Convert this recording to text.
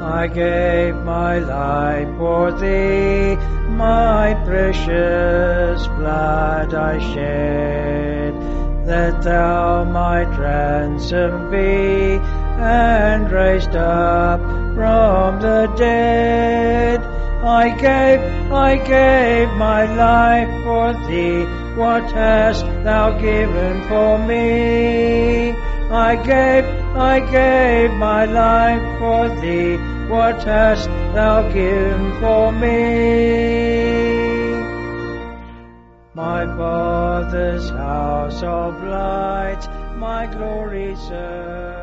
I gave my life for thee, my precious blood I shed, that thou might ransom be, and raised up from the dead. I gave my life for thee, what hast thou given for me? I gave my life for thee, what hast thou given for me? My Father's house of light, my glory serve.